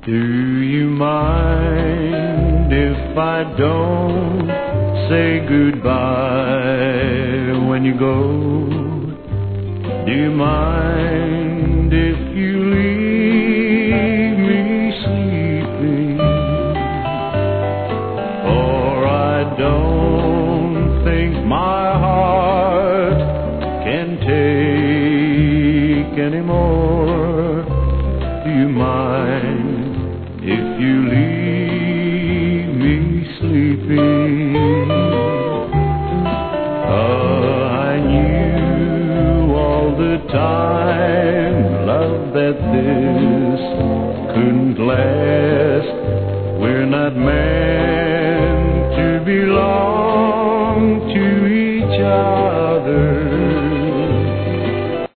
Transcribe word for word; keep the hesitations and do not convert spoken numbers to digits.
Do you mind if I don't say goodbye when you go? Do you mind if you leave me sleeping? For I don't think my heart can take any more. Do you mind if you leave me sleeping? Oh, I knew all the time